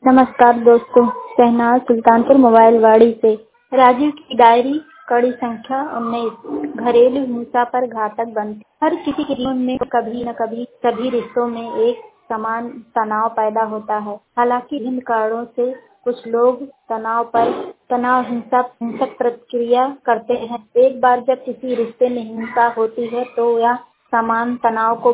नमस्कार दोस्तों, शहनाज सुल्तानपुर मोबाइल वाड़ी से। राजीव की डायरी कड़ी संख्या 19। घरेलू हिंसा पर घातक बंद। हर किसी के जीवन में कभी न कभी सभी रिश्तों में एक समान तनाव पैदा होता है। हालांकि विभिन्न कारणों से कुछ लोग हिंसक प्रतिक्रिया करते हैं। एक बार जब किसी रिश्ते में हिंसा होती है तो यह समान तनाव को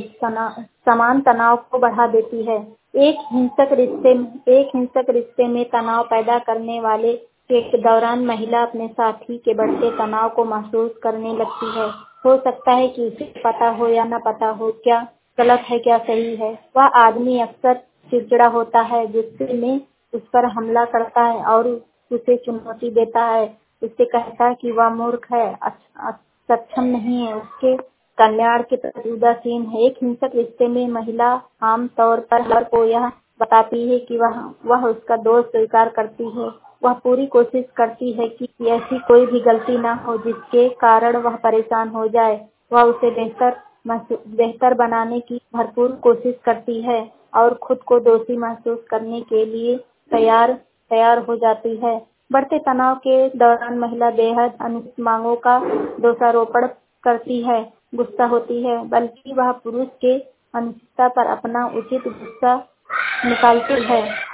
बढ़ा देती है। एक हिंसक रिश्ते में तनाव पैदा करने वाले के दौरान महिला अपने साथी के बढ़ते तनाव को महसूस करने लगती है। हो सकता है कि उसे पता हो या न पता हो क्या गलत है क्या सही है। वह आदमी अक्सर चिड़चिड़ा होता है, गुस्से में उस पर हमला करता है और उसे चुनौती देता है। उससे कहता है कि वह मूर्ख है, सक्षम नहीं है, उसके कल्याण के प्रति उदासीन है। एक हिंसक रिश्ते में महिला आम तौर पर हर को यह बताती है कि वह उसका दोष स्वीकार करती है। वह पूरी कोशिश करती है कि ऐसी कोई भी गलती न हो जिसके कारण वह परेशान हो जाए। वह उसे बेहतर बनाने की भरपूर कोशिश करती है और खुद को दोषी महसूस करने के लिए तैयार हो जाती है। बढ़ते तनाव के दौरान महिला बेहद अनुचित मांगों का दोषारोपण करती है, गुस्सा होती है, बल्कि वह पुरुष के अनुचितता पर अपना उचित गुस्सा निकालती है।